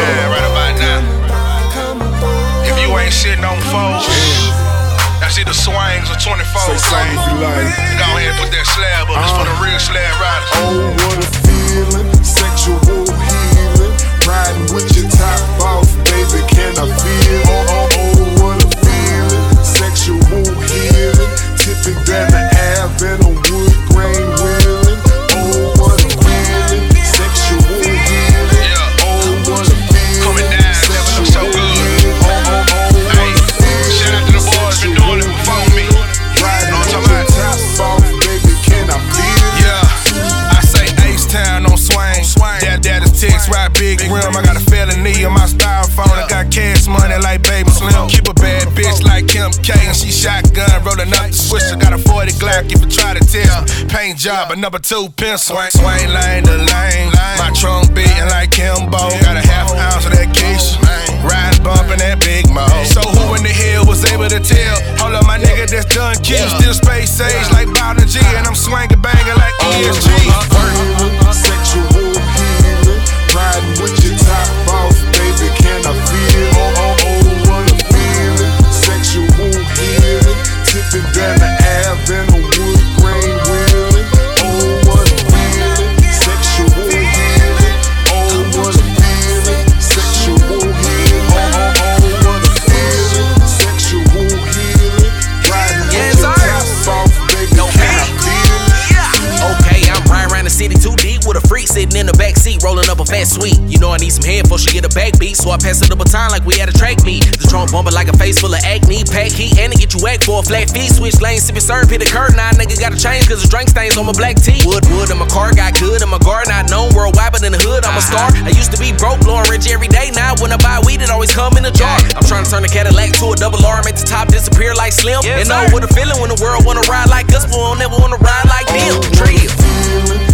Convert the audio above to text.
time right about now. If you ain't sitting on foes, that's either swings or 24. Say something if you like. Go ahead and put that slab up. It's for the real slab riders. Oh, what a feeling, sexual healing. Riding with your top off, baby, can I feel? Oh, what a feeling, sexual healing. Tipping down the Ave and a wood grain wheeling. Oh, what a feeling, sexual healing. Oh, what a feeling, coming down, sexual so good. Hey, shout out to the boys, been doing it before me. Riding with your top off, baby, can I feel? Yeah, I say H-Town on swing. Daddy's text, ride big rim. I got a felony on my styrofoam. I got cash money like Baby Slim. Keep a bad bitch like Kim K, and she shotgun rolling up the switch. I got a 40 Glock if you try to tell. Paint job, a number 2 pencil. Swing lane to lane. My trunk beating like Kimbo. Got a half ounce of that quiche. Riding bumping that big mo. So who in the hell was able to tell? Hold up, my nigga that's done kill. Still space age like Bowder G, and I'm swinging banging like ESG. Sexual healing, riding with your top off, baby, can I feel? Oh, what a feeling, sexual healing, tipping down the Ave and a wood grain wheeling. Oh, what a feeling, sexual healing. Oh, what a feeling, sexual healing. Oh, what a feeling, sexual healing, riding with your top off, baby, can I feel? Okay, I'm riding around the city too deep with a freak sitting in the back seat, rolling up a fat sweet. You know I need some head before she get a back beat, so I pass her the baton like we had a track meet. The trunk bumping like a face full of acne, pack heat, and to get you whacked for a flat fee. Switch lanes, sipping syrup, hit the curb. Now nigga gotta change cause the drink stains on my black tee. Wood in my car, got good in my garden. I known worldwide, but in the hood I'm a star. I used to be broke, blowing rich every day. Now when I buy weed, it always come in a jar. I'm trying to turn the Cadillac to a double R, make the top disappear like Slim. And know what a feeling when the world wanna ride like us, but won't never wanna ride like them. Trill.